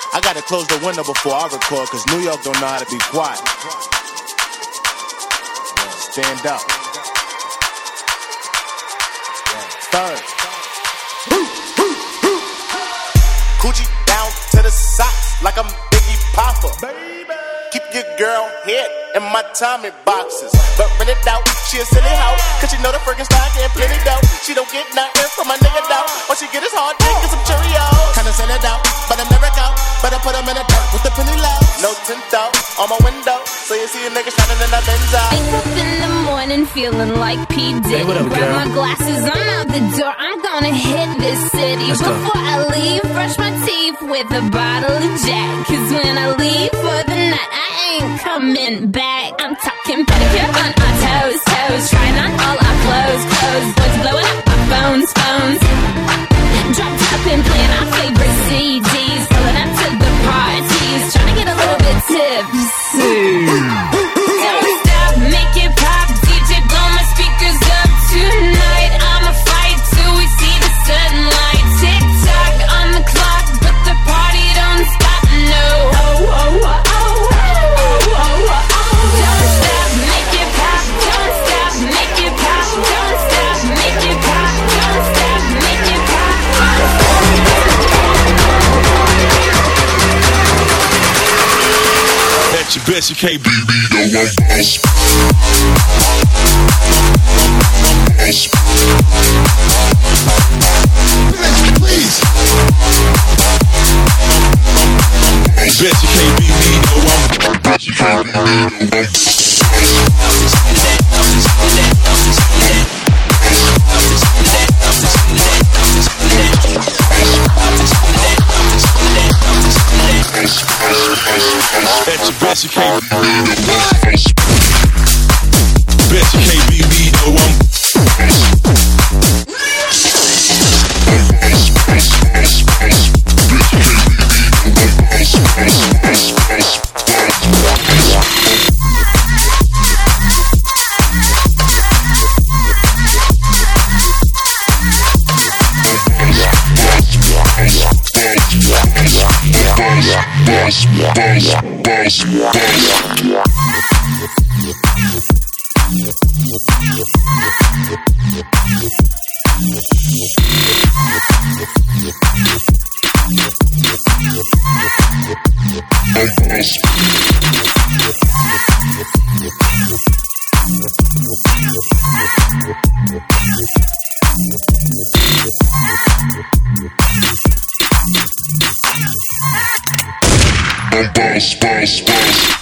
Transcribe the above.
I gotta close the window before I record, cause New York don't know how to be quiet. Stand up. Third. Coochie down to the socks like I'm Biggie Popper. Baby. Keep your girl head in my Tommy boxes. But rent it out, she a silly hoe, cause she know the freaking style getting plenty dough. She don't get nothing from my nigga though. All she get is hard dick and some Cheerios. Kinda send it out, but I'm never out. Better put them in a dirt with the penny low. No tint out on my window, so you see a nigga shining in the Benzo. Wake up in the morning feeling like P. Diddy. Hey, what up, grab girl? my glasses, I'm out the door. I'm gonna hit this city. Let's go. Before I leave, brush my teeth with a bottle of Jack. Cause when I leave for the night, I ain't coming back. I'm talking pedicure on our toes, toes. Trying on all our clothes, clothes. Boys blowing up our phones, phones. Drop top and playing our favorite CDs. Pulling up to the parties, trying to get a little bit tipsy. Don't stop, make it pop. DJ, blow my speakers up tonight. I'ma fight till we see the sunlight. Tick tock on the clock, but the party don't stop. No. Oh, oh, oh, oh, oh, oh, oh. Don't stop, make it pop. Don't stop, make it pop. Don't stop, make it pop. Don't stop, make it pop. At your best, you can't be no one boss. Please. Bet you can't be me, no one. Bet you can't be me, no one. Bet you best you can't be me, no one. Bet you can't be me, no one. Boss.